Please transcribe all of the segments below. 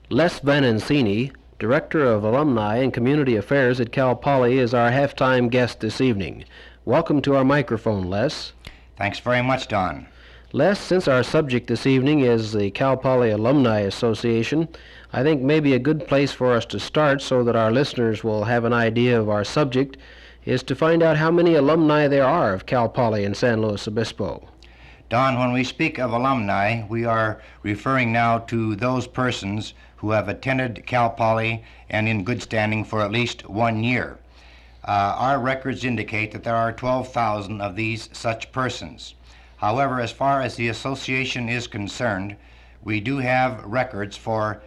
Les Vanancini, Director of Alumni and Community Affairs at Cal Poly, is our halftime guest this evening. Welcome to our microphone, Les. Thanks very much, Don. Les, since our subject this evening is the Cal Poly Alumni Association, I think maybe a good place for us to start so that our listeners will have an idea of our subject is to find out how many alumni there are of Cal Poly in San Luis Obispo. Don, when we speak of alumni, we are referring now to those persons who have attended Cal Poly and in good standing for at least 1 year. Our records indicate that there are 12,000 of these such persons. However, as far as the association is concerned, we do have records for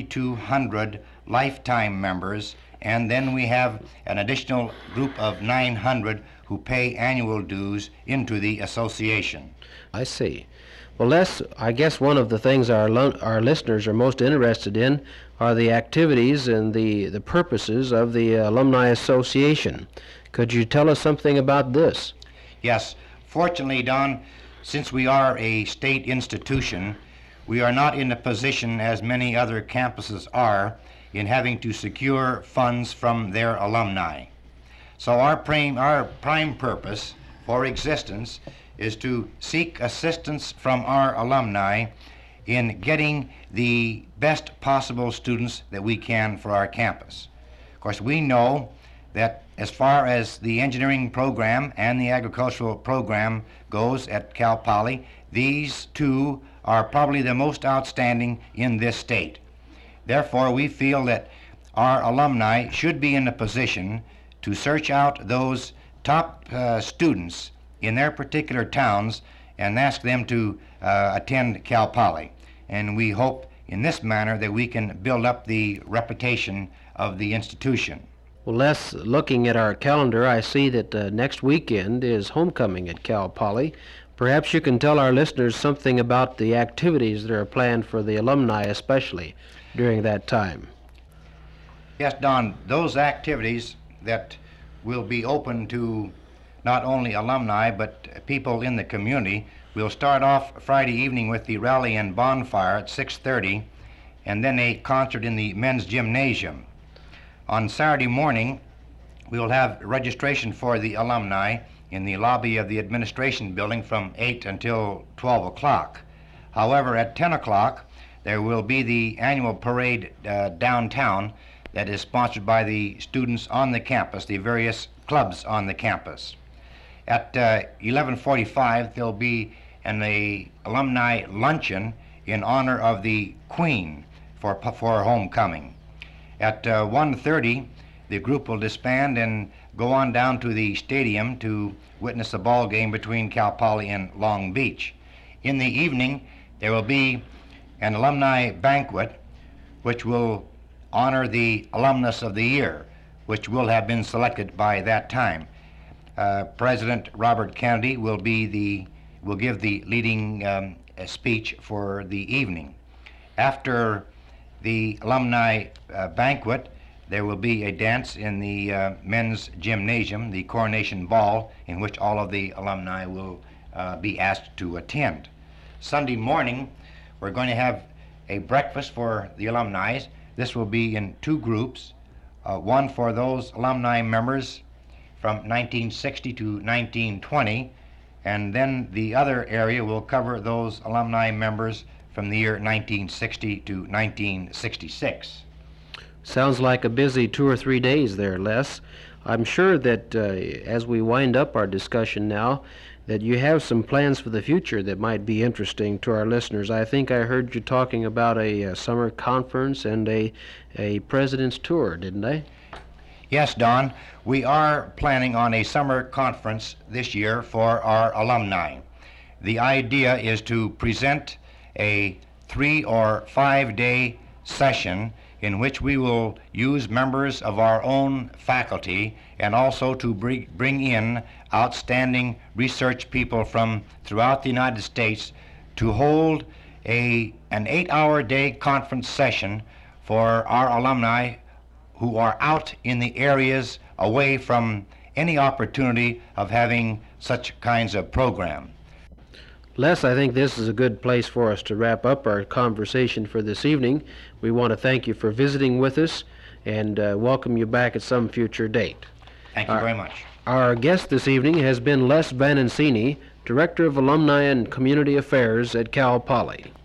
2,200 lifetime members, and then we have an additional group of 900 who pay annual dues into the association. I see. Well, Les, I guess one of the things our listeners are most interested in are the activities and the purposes of the Alumni Association. Could you tell us something about this? Yes. Fortunately, Don, since we are a state institution, we are not in a position, as many other campuses are, in having to secure funds from their alumni. So our prime purpose for existence is to seek assistance from our alumni in getting the best possible students that we can for our campus. Of course, we know that as far as the engineering program and the agricultural program goes at Cal Poly, these two are probably the most outstanding in this state. Therefore, we feel that our alumni should be in a position to search out those top students in their particular towns and ask them to attend Cal Poly. And we hope in this manner that we can build up the reputation of the institution. Well, Les, looking at our calendar, I see that next weekend is homecoming at Cal Poly. Perhaps you can tell our listeners something about the activities that are planned for the alumni, especially during that time. Yes, Don, those activities that will be open to not only alumni but people in the community. We'll start off Friday evening with the rally and bonfire at 6:30, and then a concert in the men's gymnasium. On Saturday morning, we'll have registration for the alumni in the lobby of the administration building from 8 until 12 o'clock. However, at 10 o'clock, there will be the annual parade downtown that is sponsored by the students on the campus, the various clubs on the campus. At 11:45, there'll be an alumni luncheon in honor of the Queen for homecoming. At 1:30, the group will disband and go on down to the stadium to witness a ball game between Cal Poly and Long Beach. In the evening, there will be an alumni banquet which will honor the alumnus of the year, which will have been selected by that time. President Robert Kennedy will give the leading speech for the evening. After the alumni banquet, there will be a dance in the men's gymnasium, the Coronation Ball, in which all of the alumni will be asked to attend. Sunday morning, we're going to have a breakfast for the alumni. This will be in two groups, one for those alumni members from 1960 to 1920, and then the other area will cover those alumni members from the year 1960 to 1966. Sounds like a busy 2 or 3 days there, Les. I'm sure that as we wind up our discussion now, that you have some plans for the future that might be interesting to our listeners. I think I heard you talking about a summer conference and a president's tour, didn't I? Yes, Don. We are planning on a summer conference this year for our alumni. The idea is to present a 3 or 5 day session in which we will use members of our own faculty and also to bring in outstanding research people from throughout the United States to hold an 8-hour day conference session for our alumni who are out in the areas away from any opportunity of having such kinds of program. Les, I think this is a good place for us to wrap up our conversation for this evening. We want to thank you for visiting with us and welcome you back at some future date. Thank you very much. Our guest this evening has been Les Vanencini, Director of Alumni and Community Affairs at Cal Poly.